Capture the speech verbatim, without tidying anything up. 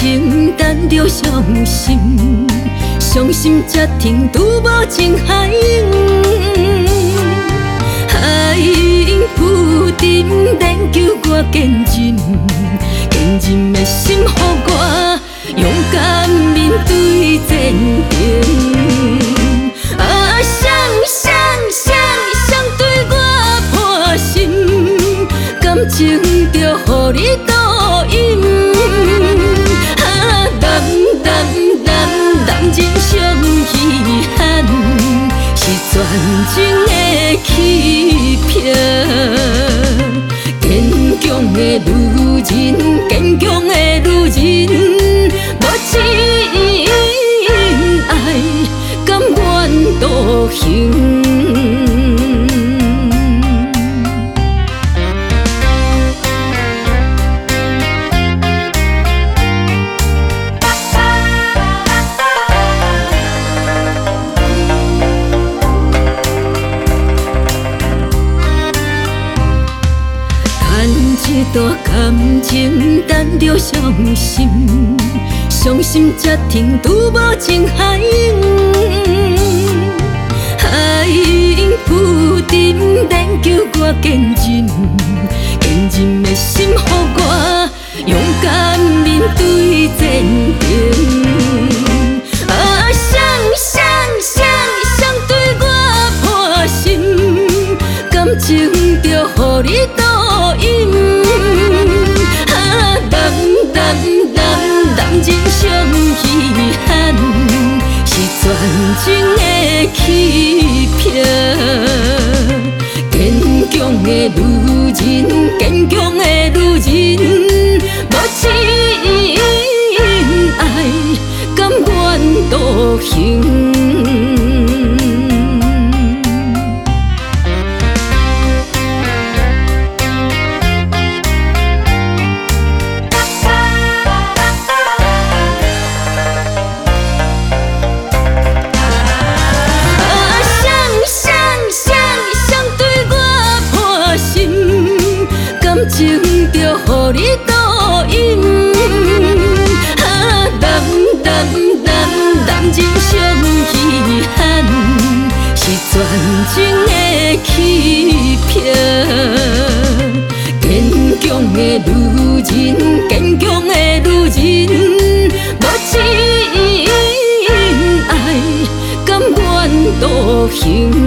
情，等着伤心，伤心才停，拄无情海涌，海涌浮沉，练就我坚韧，坚韧的心，予我勇敢面对前程。啊，谁谁谁谁对我破心，感情就予你导引。啊，男男男男人伤遗憾，是全情的欺骗。坚强的女人，坚强的女人，无情爱，甘愿独行。一段感情，等着伤心，伤心才停，拄无情海涌，海涌浮沉，练就我坚韧，坚韧的心，予我勇敢面对前程。啊，谁谁谁谁对我破心，感情就予你导引。男男男人伤遗憾，是全情的欺骗。坚强的女人，坚强的女人，无情爱，甘愿独行。情就予你导引。啊，男男男男人伤遗憾，是全情的欺骗。坚强的女人，坚强的女人，无情爱，甘愿独行。